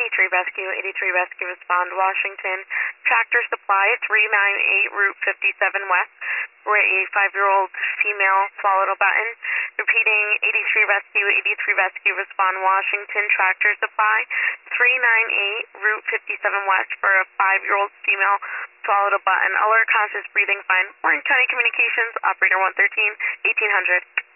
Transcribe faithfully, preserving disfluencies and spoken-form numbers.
eighty-three Rescue, eighty-three Rescue, respond Washington. Tractor Supply, three ninety-eight Route fifty-seven West, where a five-year-old female swallowed a button. Repeating, eighty-three Rescue, eighty-three Rescue, respond Washington. Tractor Supply, three ninety-eight Route fifty-seven West, for a five-year-old female swallowed a button. Alert, conscious, breathing fine. Orange County Communications, operator one thirteen, eighteen hundred.